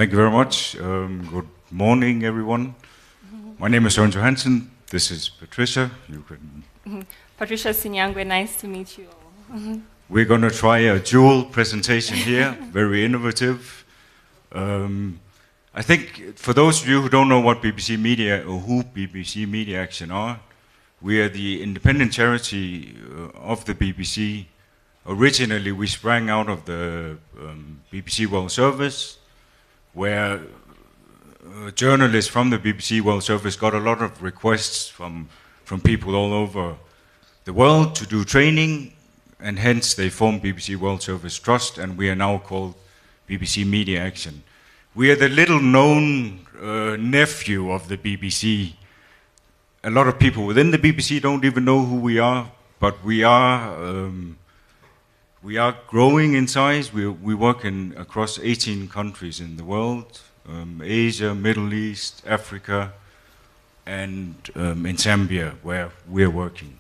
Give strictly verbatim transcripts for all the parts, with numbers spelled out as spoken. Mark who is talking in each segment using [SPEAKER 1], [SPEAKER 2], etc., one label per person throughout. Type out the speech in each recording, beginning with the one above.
[SPEAKER 1] Thank you very much. Um, good morning, everyone. My name is Søren Johansen. This is Patricia. You can.
[SPEAKER 2] Patricia Sinyangwe, nice to meet you all.
[SPEAKER 1] We're going to try a dual presentation here, very innovative. Um, I think for those of you who don't know what B B C Media or who B B C Media Action are, we are the independent charity uh, of the B B C. Originally, we sprang out of the um, B B C World Service, where uh, journalists from the B B C World Service got a lot of requests from, from people all over the world to do training, and hence they formed B B C World Service Trust, and we are now called B B C Media Action. We are the little-known uh, nephew of the B B C. A lot of people within the B B C don't even know who we are, but we are um, we are growing in size. We we work in across eighteen countries in the world, um, Asia, Middle East, Africa, and um, in Zambia, where we're working.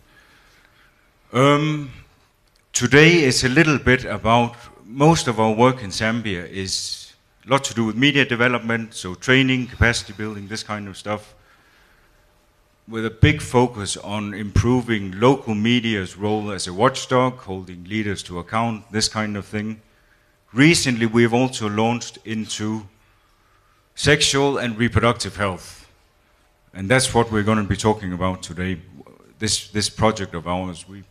[SPEAKER 1] Um, today is a little bit about, most of our work in Zambia is a lot to do with media development, so training, capacity building, this kind of stuff, with a big focus on improving local media's role as a watchdog, holding leaders to account, this kind of thing. Recently, we've also launched into sexual and reproductive health. And that's what we're going to be talking about today. This, this project of ours, we,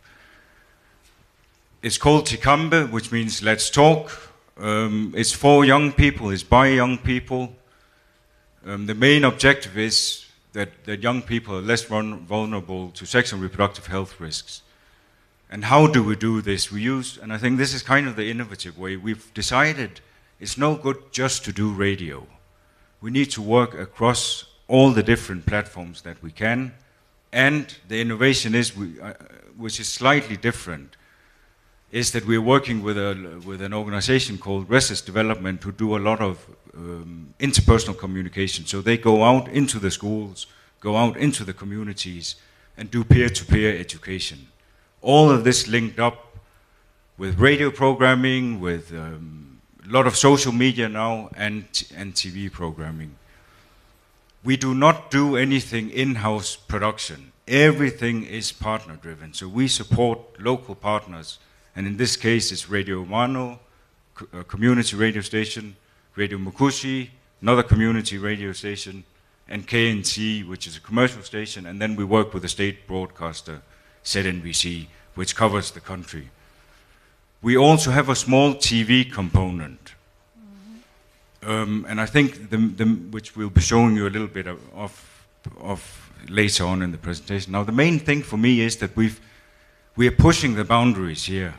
[SPEAKER 1] it's called Tikambe, which means let's talk. Um, it's for young people, it's by young people. Um, the main objective is that, that young people are less vulnerable to sexual and reproductive health risks. And how do we do this? We use, and I think this is kind of the innovative way, we've decided it's no good just to do radio. We need to work across all the different platforms that we can, and the innovation is, we, uh, which is slightly different, is that we're working with, a, with an organization called Resist Development who do a lot of um, interpersonal communication. So they go out into the schools, go out into the communities, and do peer-to-peer education. All of this linked up with radio programming, with um, a lot of social media now, and, and T V programming. We do not do anything in-house production. Everything is partner-driven. So we support local partners. And in this case, it's Radio Mano, a community radio station, Radio Mukushi, another community radio station, and K N T, which is a commercial station, and then we work with the state broadcaster, Z N B C, which covers the country. We also have a small T V component, mm-hmm. um, and I think, the, the, which we'll be showing you a little bit of, of, of later on in the presentation. Now, the main thing for me is that we've We are pushing the boundaries here.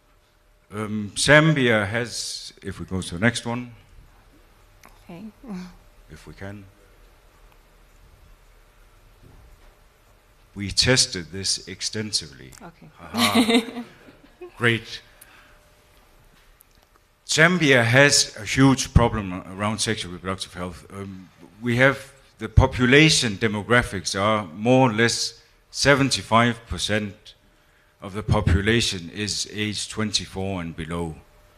[SPEAKER 1] Um, Zambia has, if we go to the next one,
[SPEAKER 2] okay.
[SPEAKER 1] If we can. We tested this extensively.
[SPEAKER 2] Okay.
[SPEAKER 1] Aha. Great. Zambia has a huge problem around sexual reproductive health. Um, we have, the population demographics are more or less seventy-five percent of the population is age twenty-four and below.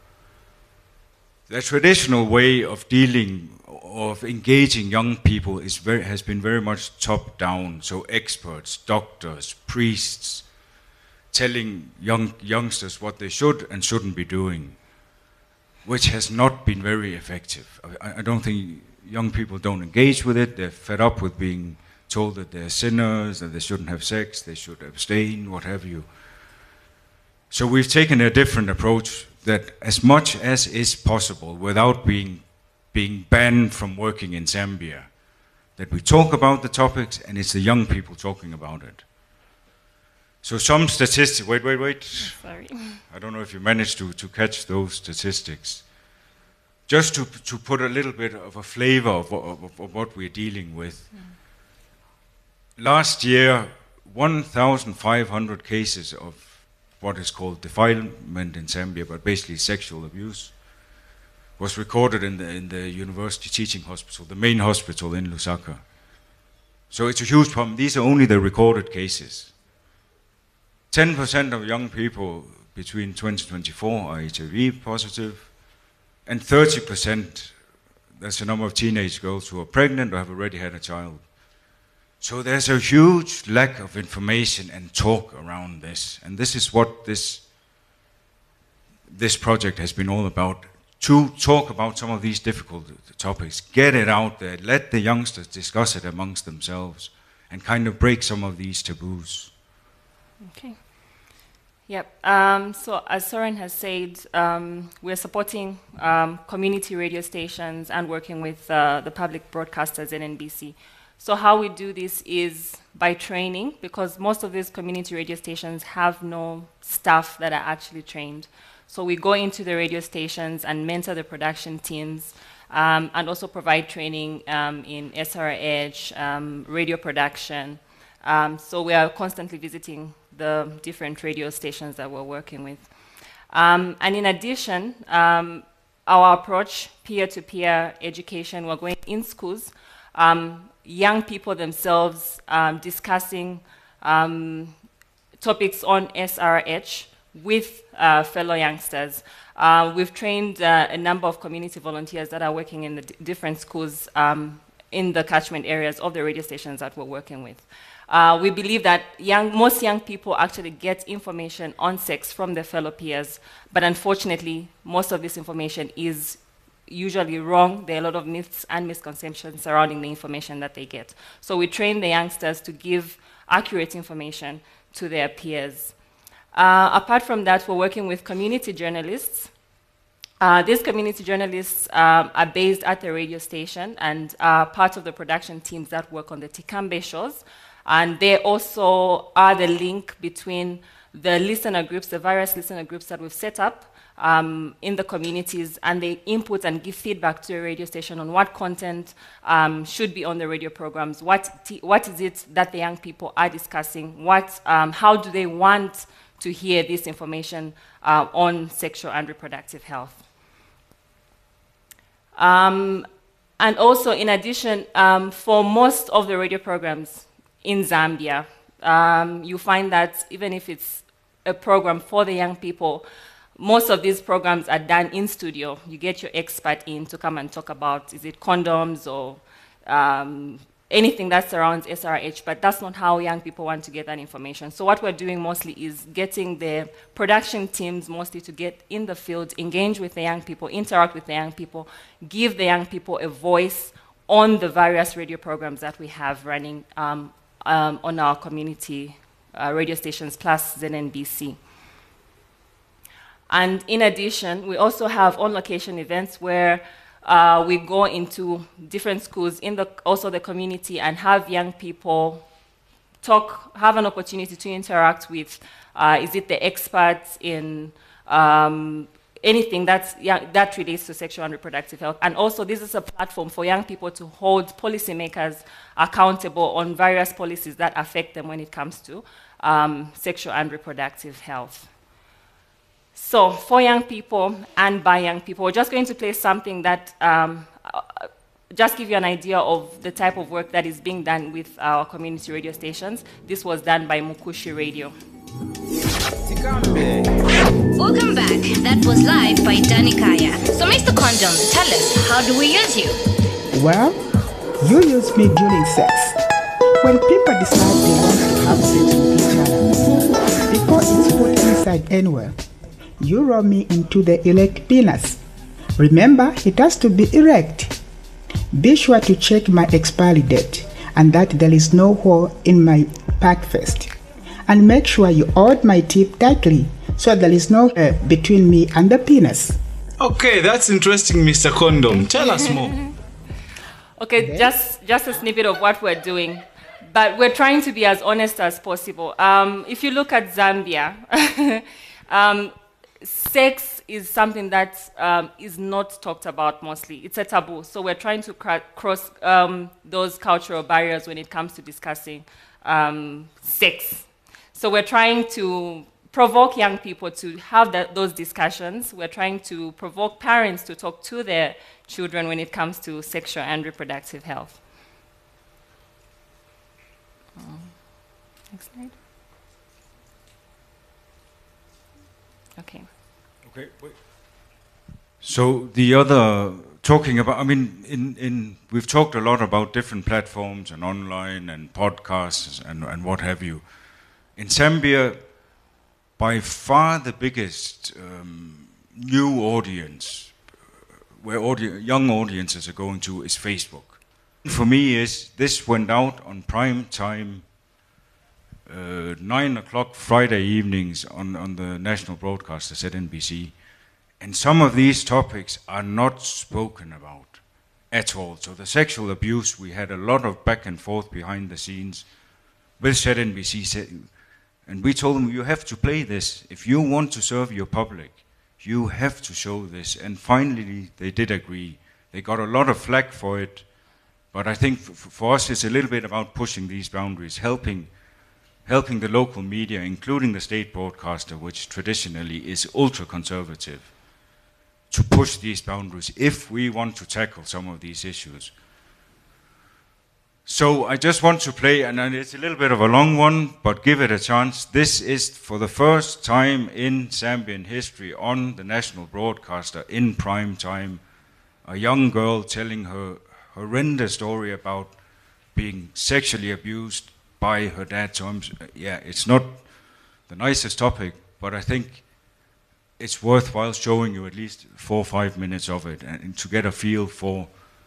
[SPEAKER 1] The traditional way of dealing, of engaging young people is very, has been very much top-down, so experts, doctors, priests, telling young youngsters what they should and shouldn't be doing, which has not been very effective. I, I don't think young people don't engage with it. They're fed up with being told that they're sinners, that they shouldn't have sex, they should abstain, what have you. So we've taken a different approach, that as much as is possible without being, being banned from working in Zambia, that we talk about the topics and it's the young people talking about it. So some statistics, wait, wait, wait.
[SPEAKER 2] Sorry.
[SPEAKER 1] I don't know if you managed to, to catch those statistics. Just to, to put a little bit of a flavor of, of, of what we're dealing with. Mm. Last year, one thousand five hundred cases of what is called defilement in Zambia, but basically sexual abuse, was recorded in the, in the university teaching hospital, the main hospital in Lusaka. So it's a huge problem. These are only the recorded cases. ten percent of young people between twenty and twenty-four are H I V positive, and thirty percent there's a number of teenage girls who are pregnant or have already had a child. So there's a huge lack of information and talk around this. And this is what this, this project has been all about. To talk about some of these difficult topics, get it out there, let the youngsters discuss it amongst themselves, and kind of break some of these taboos.
[SPEAKER 2] Okay. Yep. Um, so as Soren has said, um, we're supporting um, community radio stations and working with uh, the public broadcasters in N B C. So how we do this is by training, because most of these community radio stations have no staff that are actually trained. So we go into the radio stations and mentor the production teams, um, and also provide training um, in S R H, um, radio production. Um, so we are constantly visiting the different radio stations that we're working with. Um, and in addition, um, our approach, peer-to-peer education, we're going in schools, um, young people themselves um, discussing um, topics on S R H, with uh, fellow youngsters. Uh, we've trained uh, a number of community volunteers that are working in the d different schools um, in the catchment areas of the radio stations that we're working with. Uh, we believe that young, most young people actually get information on sex from their fellow peers, but unfortunately, most of this information is usually wrong. There are a lot of myths and misconceptions surrounding the information that they get. So we train the youngsters to give accurate information to their peers. Uh, apart from that, we're working with community journalists. Uh, these community journalists um, are based at the radio station and are part of the production teams that work on the Tikambe shows. And they also are the link between the listener groups, the various listener groups that we've set up um, in the communities, and they input and give feedback to a radio station on what content um, should be on the radio programs, what, t what is it that the young people are discussing, what, um, how do they want to hear this information uh, on sexual and reproductive health. Um, and also, in addition, um, for most of the radio programs in Zambia, um, you find that even if it's a program for the young people, most of these programs are done in studio. You get your expert in to come and talk about, is it condoms or um, anything that surrounds S R H, but that's not how young people want to get that information. So what we're doing mostly is getting the production teams mostly to get in the field, engage with the young people, interact with the young people, give the young people a voice on the various radio programs that we have running um, um, on our community uh, radio stations, plus Z N B C. And in addition, we also have on-location events where Uh, we go into different schools in the, also the community, and have young people talk, have an opportunity to interact with, uh, is it the experts in um, anything that's, yeah, that relates to sexual and reproductive health. And also, this is a platform for young people to hold policymakers accountable on various policies that affect them when it comes to um, sexual and reproductive health. So, for young people and by young people, we're just going to play something that um, uh, just give you an idea of the type of work that is being done with our community radio stations. This was done by Mukushi Radio.
[SPEAKER 3] Welcome back. That was live by Danny Kaya. So, Mister Condom, tell us, how do we use you?
[SPEAKER 4] Well, you use me during sex. When people decide they want to have sex with each other, before it's put inside anywhere, you roll me into the erect penis. Remember, it has to be erect. Be sure to check my expiry date and that there is no hole in my pack first. And make sure you hold my tip tightly so there is no air between me and the penis.
[SPEAKER 5] Okay, that's interesting, Mister Condom. Tell us more.
[SPEAKER 2] Okay, okay. Just, just a snippet of what we're doing. But we're trying to be as honest as possible. Um, if you look at Zambia, um, sex is something that um, is not talked about mostly. It's a taboo. So we're trying to cr cross um, those cultural barriers when it comes to discussing um, sex. So we're trying to provoke young people to have that, those discussions. We're trying to provoke parents to talk to their children when it comes to sexual and reproductive health. Um, next slide. Okay.
[SPEAKER 1] Okay, wait. So the other talking about, I mean, in, in we've talked a lot about different platforms and online and podcasts and, and what have you. In Zambia, by far the biggest um, new audience, where audi- young audiences are going to, is Facebook. For me, is this went out on prime time, uh, nine o'clock Friday evenings on, on the national broadcaster Z N B C. And some of these topics are not spoken about at all. So the sexual abuse, we had a lot of back and forth behind the scenes with Z N B C. And we told them, you have to play this. If you want to serve your public, you have to show this. And finally, they did agree. They got a lot of flack for it. But I think f- for us, it's a little bit about pushing these boundaries, helping helping the local media, including the state broadcaster, which traditionally is ultra-conservative, to push these boundaries if we want to tackle some of these issues. So I just want to play, and it's a little bit of a long one, but give it a chance. This is for the first time in Zambian history on the national broadcaster in prime time, a young girl telling her horrendous story about being sexually abused by her dad. So I'm, yeah, it's not the nicest topic, but I think it's worthwhile showing you at least four or five minutes of it and to get a feel for,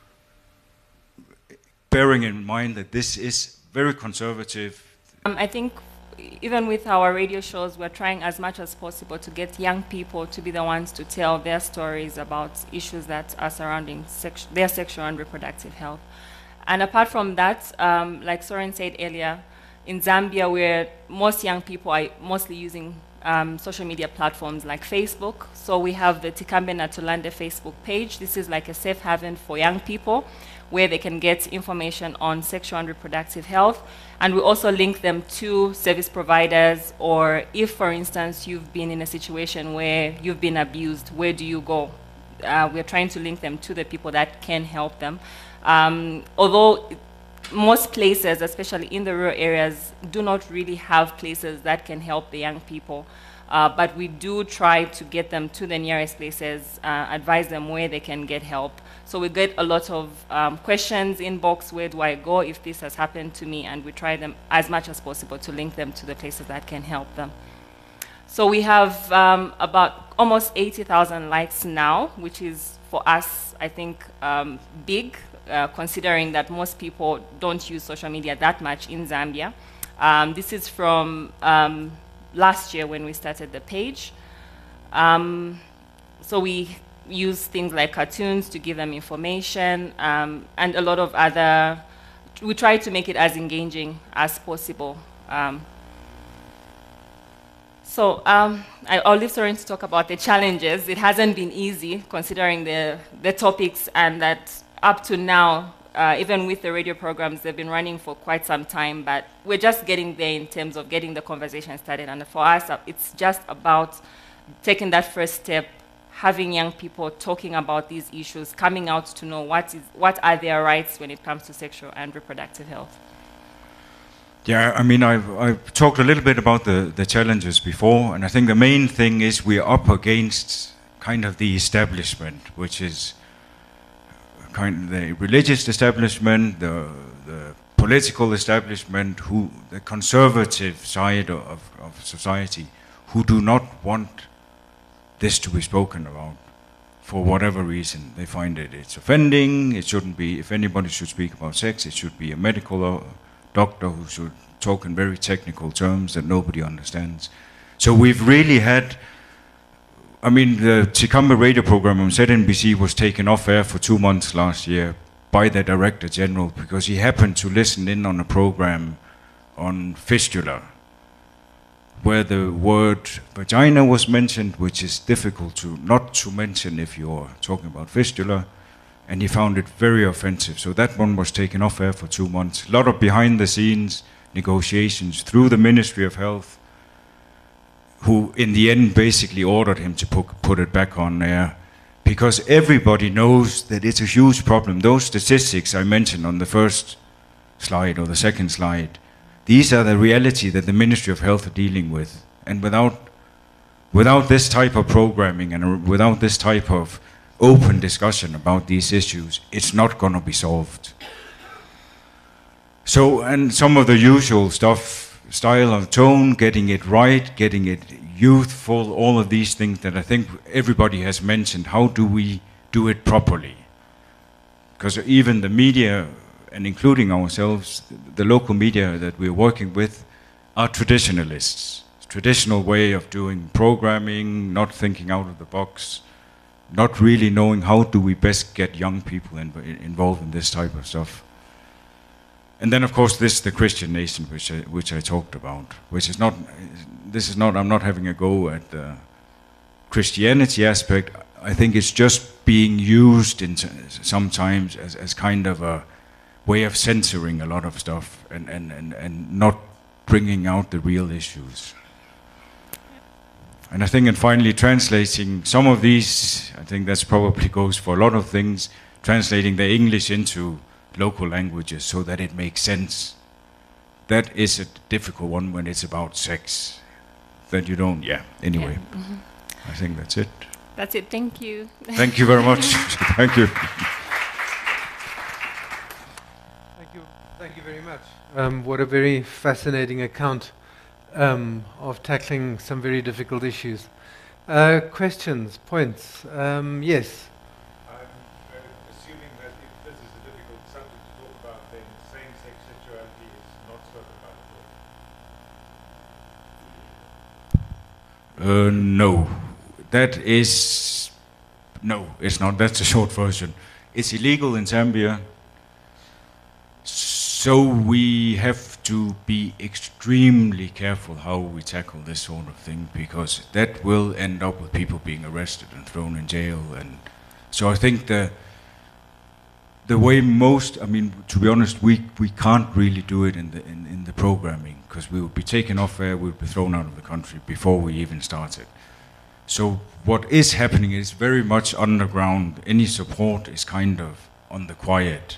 [SPEAKER 1] bearing in mind that this is very conservative.
[SPEAKER 2] Um, I think even with our radio shows, we're trying as much as possible to get young people to be the ones to tell their stories about issues that are surrounding sex- their sexual and reproductive health. And apart from that, um, like Soren said earlier, in Zambia, where most young people are mostly using um, social media platforms like Facebook. So we have the Tikambe Natulande Facebook page. This is like a safe haven for young people where they can get information on sexual and reproductive health. And we also link them to service providers, or if, for instance, you've been in a situation where you've been abused, where do you go? Uh, we're trying to link them to the people that can help them. Um, although most places, especially in the rural areas, do not really have places that can help the young people. Uh, but we do try to get them to the nearest places, uh, advise them where they can get help. So we get a lot of um, questions inbox, where do I go if this has happened to me? And we try them as much as possible to link them to the places that can help them. So we have um, about almost eighty thousand likes now, which is for us, I think, um, big, uh, considering that most people don't use social media that much in Zambia. Um, this is from um, last year when we started the page. Um, so we use things like cartoons to give them information, um, and a lot of other, we try to make it as engaging as possible. Um, so um, I, I'll leave Soren to talk about the challenges. It hasn't been easy considering the, the topics, and that up to now, uh, even with the radio programs, they've been running for quite some time, but we're just getting there in terms of getting the conversation started. And for us, it's just about taking that first step, having young people talking about these issues, coming out to know what is what are their rights when it comes to sexual and reproductive health.
[SPEAKER 1] Yeah, I mean, I've, I've talked a little bit about the, the challenges before, and I think the main thing is we're up against kind of the establishment, which is kind of the religious establishment, the, the political establishment, who the conservative side of, of society, who do not want this to be spoken about for whatever reason. They find it it's offending. It shouldn't be. If anybody should speak about sex, it should be a medical doctor who should talk in very technical terms that nobody understands. So we've really had, I mean, the Tikambe radio program on Z N B C was taken off air for two months last year by the Director General because he happened to listen in on a program on fistula, where the word vagina was mentioned, which is difficult to not to mention if you're talking about fistula, and he found it very offensive. So that one was taken off air for two months. A lot of behind-the-scenes negotiations through the Ministry of Health, who in the end basically ordered him to put, put it back on air, because everybody knows that it's a huge problem. Those statistics I mentioned on the first slide or the second slide, these are the reality that the Ministry of Health are dealing with. And without, without this type of programming and without this type of open discussion about these issues, it's not going to be solved. So, and some of the usual stuff, style and tone, getting it right, getting it youthful, all of these things that I think everybody has mentioned. How do we do it properly? Because even the media, and including ourselves, the local media that we're working with, are traditionalists. Traditional way of doing programming, not thinking out of the box, not really knowing how do we best get young people in, involved in this type of stuff. And then, of course, this the Christian nation, which I, which I talked about, which is not, this is not, I'm not having a go at the Christianity aspect. I think it's just being used in sometimes as, as kind of a way of censoring a lot of stuff and, and, and, and not bringing out the real issues. And I think, and finally, translating some of these, I think that's probably goes for a lot of things, translating the English into local languages so that it makes sense. That is a difficult one when it's about sex. That you don't, yeah, anyway.
[SPEAKER 2] Yeah. Mm-hmm.
[SPEAKER 1] I think that's it.
[SPEAKER 2] That's it, thank you.
[SPEAKER 1] Thank you very much. Thank you.
[SPEAKER 6] Thank you, thank you very much. Um, what a very fascinating account um, of tackling some very difficult issues. Uh, questions, points? Um, yes.
[SPEAKER 7] I'm uh, assuming that if this is a difficult subject to talk about, then same-sex sexuality is not spoken about at all.
[SPEAKER 1] Uh, no. That is, no, it's not. That's the short version. It's illegal in Zambia, so we have to be extremely careful how we tackle this sort of thing, because that will end up with people being arrested and thrown in jail. And so I think the the way most, I mean, to be honest, we we can't really do it in the in, in the programming, because we would be taken off air, we would be thrown out of the country before we even started. So what is happening is very much underground. Any support is kind of on the quiet.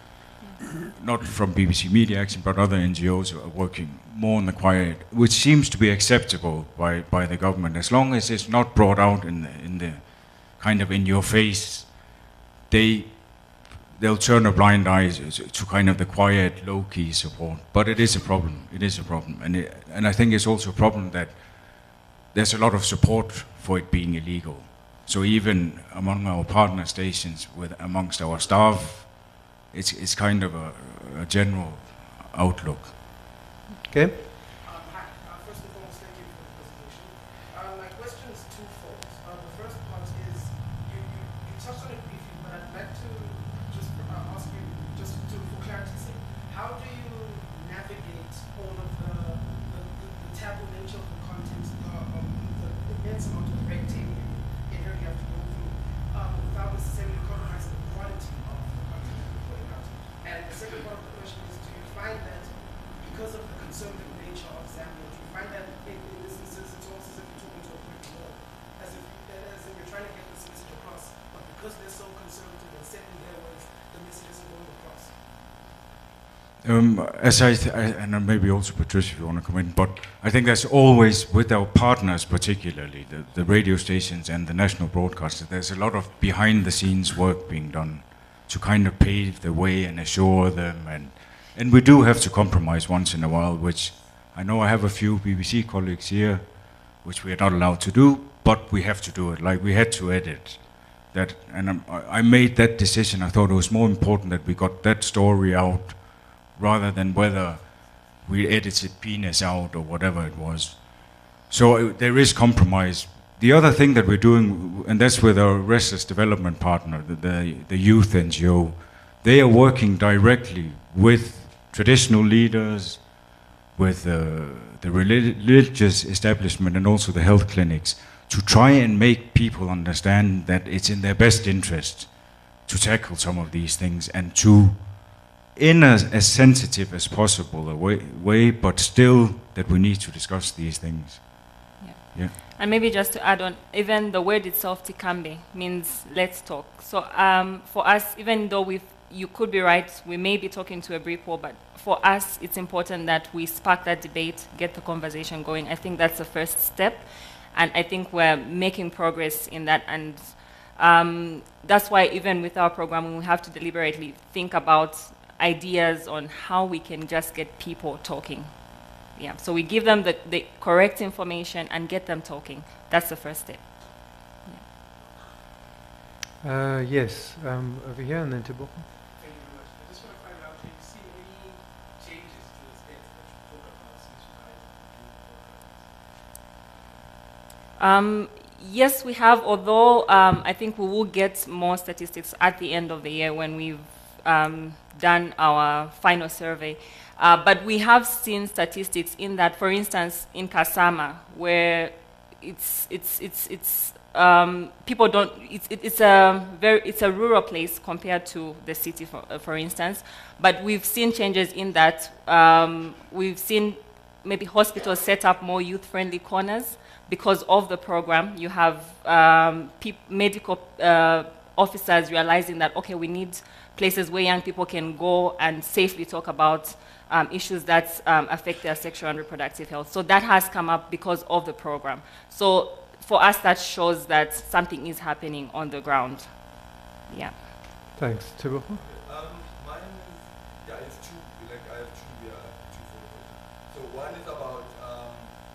[SPEAKER 1] Not from B B C Media Action, but other N G Os are working more on the quiet, which seems to be acceptable by, by the government. As long as it's not brought out in the, in the kind of in your face, they, they'll turn a blind eye to kind of the quiet, low-key support. But it is a problem. It is a problem. And, it, and I think it's also a problem that there's a lot of support for it being illegal. So even among our partner stations, with amongst our staff, it's, it's kind of a, a general outlook.
[SPEAKER 6] Okay.
[SPEAKER 8] Um, hi. Uh, first and foremost, thank you for the presentation. Uh, my question is twofold. Uh, the first part is, you, you, you touched on it briefly, but I'd like to just uh, ask you, just to, for clarity's sake, how do you navigate all of the, the, the, the taboo nature of the content, uh, um, the immense amount of red tape you inherently have to go through, um, without necessarily compromising the quality of the content that you're putting out? And the second part of the question is, do you find that because of the conservative nature of Zambia, do you find that in, in this instance it's almost as if you're talking to a brick wall, as if, as if you're trying to get this message across, but because they're so conservative and set in their ways, the message isn't going across?
[SPEAKER 1] Um, as I, th I, and maybe also Patricia, if you want to comment, but I think that's always with our partners, particularly the, the radio stations and the national broadcasters. There's a lot of behind-the-scenes work being done to kind of pave the way and assure them, and and we do have to compromise once in a while, which I know I have a few B B C colleagues here, which we are not allowed to do, but we have to do it. Like we had to edit that, and I'm, I made that decision. I thought it was more important that we got that story out rather than whether we edited penis out or whatever it was. So uh, there is compromise. The other thing that we're doing, and that's with our Restless Development partner, the, the, the youth N G O, they are working directly with traditional leaders, with uh, the religious establishment and also the health clinics, to try and make people understand that it's in their best interest to tackle some of these things and to, in a, as sensitive as possible a way, way, but still that we need to discuss these things.
[SPEAKER 2] Yeah.
[SPEAKER 1] Yeah.
[SPEAKER 2] And maybe just to add on, even the word itself, Tikambe, means let's talk. So um, for us, even though we've, you could be right, we may be talking to a brick wall, but for us, it's important that we spark that debate, get the conversation going. I think that's the first step, and I think we're making progress in that. And Um, that's why even with our program, we have to deliberately think about ideas on how we can just get people talking. Yeah, so we give them the, the correct information and get them talking. That's the first step.
[SPEAKER 6] Uh, yes, um, over here and then to Boko.
[SPEAKER 8] Thank you very much. I just want to find out, have you seen any changes to the states that you talk about since you guys
[SPEAKER 2] Um, yes, we have, although um, I think we will get more statistics at the end of the year when we've um, done our final survey. Uh, but we have seen statistics in that, for instance, in Kasama, where it's, it's, it's, it's um, people don't, it's, it, it's, a very, it's a rural place compared to the city, for, uh, for instance. But we've seen changes in that. Um, we've seen maybe hospitals set up more youth-friendly corners. Because of the program, you have um, medical uh, officers realizing that, okay, we need places where young people can go and safely talk about um, issues that um, affect their sexual and reproductive health. So that has come up because of the program. So for us, that shows that something is happening on the ground. Yeah.
[SPEAKER 6] Thanks. Teboho?
[SPEAKER 9] Um, mine is, yeah, it's two, like I have two, uh, two photos. So one is about, um,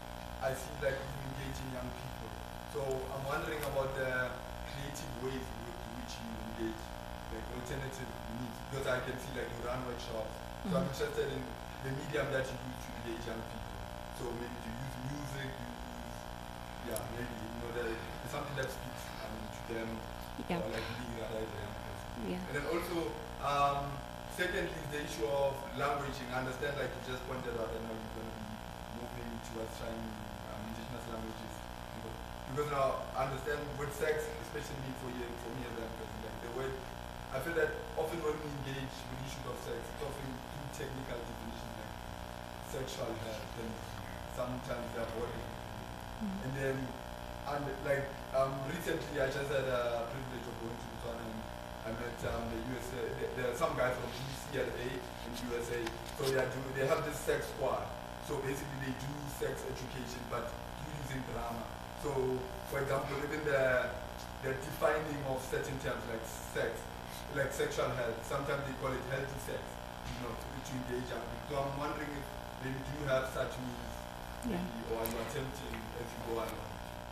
[SPEAKER 9] I see like engaging young people. So I'm wondering about the creative ways with which you engage, like alternative needs, because I can see like you run workshops. So I'm interested in the medium that you use to engage young people. So maybe to use music, you use, yeah, maybe, you know, the, something that speaks um, to them,
[SPEAKER 2] Yeah.
[SPEAKER 9] or like being a young person.
[SPEAKER 2] Yeah.
[SPEAKER 9] And then also, um, secondly, is the issue of languaging. I understand, like you just pointed out, I know you're going to be moving towards trying um, indigenous languages. You know, because now I understand with sex, especially me for you, for me as a person, like the word, I feel that often when we engage with issues of sex, it's often through technical definitions like sexual health, and sometimes they're boring. Mm-hmm. And then, and like um, recently, I just had a privilege of going to Botswana, and I met um, the U S A. There, there are some guys from U C L A in U S A. So they are do, they have this sex squad. So basically, they do sex education, but using drama. So, for example, even the the defining of certain terms like sex, like sexual health, sometimes they call it healthy sex, you know, to, to engage young people. So I'm wondering if maybe do you have such means,
[SPEAKER 2] Yeah.
[SPEAKER 9] maybe, or are you attempting as you go along?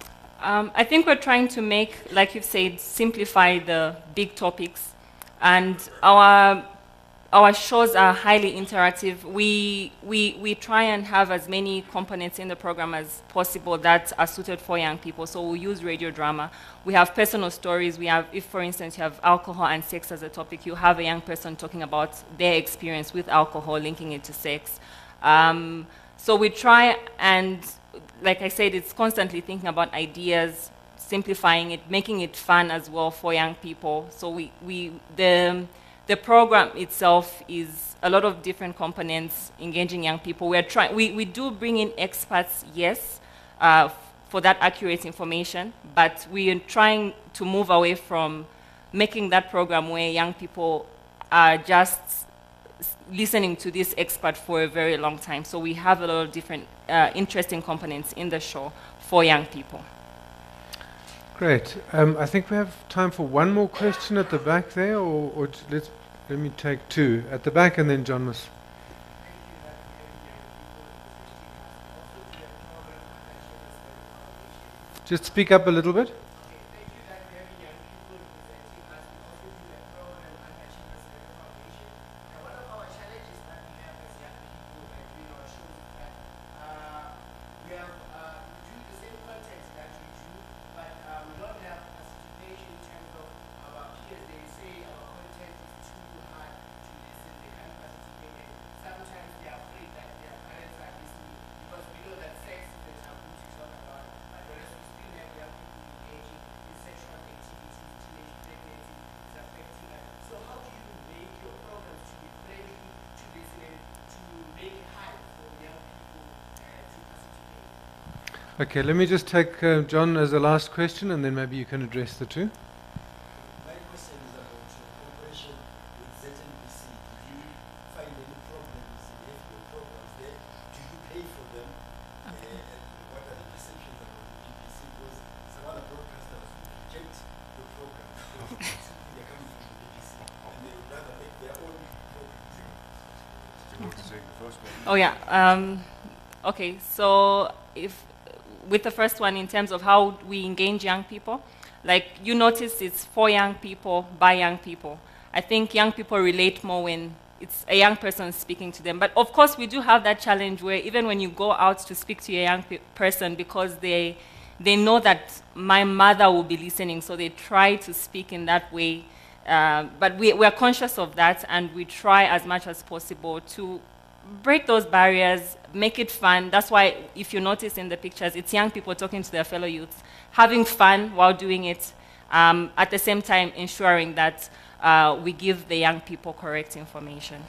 [SPEAKER 2] Um, I think we're trying to make, like you've said, simplify the big topics. And our our shows are highly interactive. We, we, we try and have as many components in the program as possible that are suited for young people. So we use radio drama. We have personal stories. We have, if for instance you have alcohol and sex as a topic, you have a young person talking about their experience with alcohol, linking it to sex. Um, so we try and, like I said, it's constantly thinking about ideas, simplifying it, making it fun as well for young people. So we, we the, the program itself is a lot of different components engaging young people. We're trying, we, we do bring in experts, yes, uh, for that accurate information, but we are trying to move away from making that program where young people are just listening to this expert for a very long time. So we have a lot of different uh, interesting components in the show for young people.
[SPEAKER 6] Great. Um, I think we have time for one more question at the back there, or, or t- let's let me take two at the back, and then John must. Just speak up a little bit. Okay, let me just take uh, John as the last question, and then maybe you can address the two.
[SPEAKER 10] My question is about your cooperation with Z N B C. Did you find any problems in your programs there? Do you pay for them? Uh, and what are the perceptions about the B B C? Because some other broadcasters would reject your program they're coming from the B B C, and they would rather make their own programs.
[SPEAKER 2] Oh yeah. Um, okay. So if with the first one, in terms of how we engage young people, like you notice, it's for young people by young people. I think young people relate more when it's a young person speaking to them. But of course, we do have that challenge where even when you go out to speak to a young pe- person, because they they know that my mother will be listening, so they try to speak in that way. Uh, but we we are conscious of that, and we try as much as possible to break those barriers, make it fun. That's why, if you notice in the pictures, it's young people talking to their fellow youths, having fun while doing it, um, at the same time ensuring that uh, we give the young people correct information.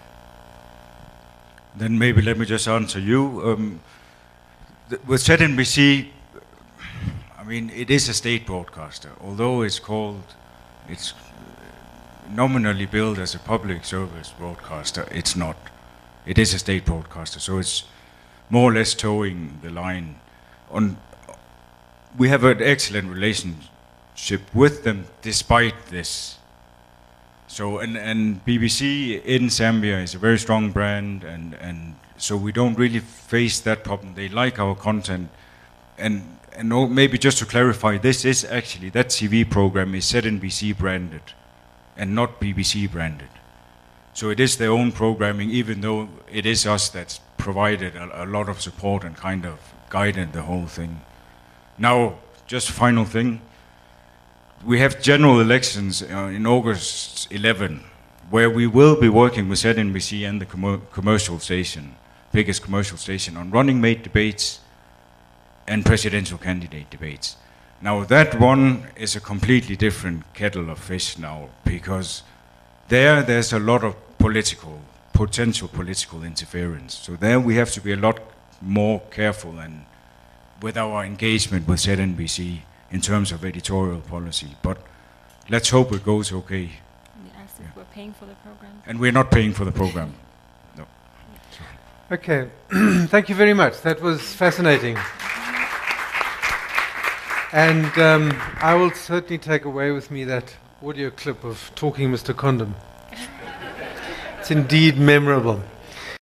[SPEAKER 1] Then maybe let me just answer you. Um, th- with Z N B C, I mean, it is a state broadcaster, although it's called, it's nominally billed as a public service broadcaster. It's not. It is a state broadcaster, so it's more or less towing the line. On, we have an excellent relationship with them despite this. So, and, and B B C in Zambia is a very strong brand, and, and so we don't really face that problem. They like our content, and and no, maybe just to clarify, this is actually, that T V program is Z N B C branded, and not B B C branded. So it is their own programming, even though it is us that's provided a, a lot of support and kind of guided the whole thing. Now, just final thing, we have general elections uh, in August eleventh, where we will be working with Z N B C and the com- commercial station, biggest commercial station, on running mate debates and presidential candidate debates. Now that one is a completely different kettle of fish now, because there there's a lot of political, potential political interference. So there we have to be a lot more careful and with our engagement with Z N B C in terms of editorial policy. But let's hope it goes okay.
[SPEAKER 2] They asked if we're paying for the program.
[SPEAKER 1] And we're not paying for the program. No.
[SPEAKER 6] Okay, thank you very much. That was fascinating. And um, I will certainly take away with me that audio clip of Talking Mister Condom. It's indeed memorable.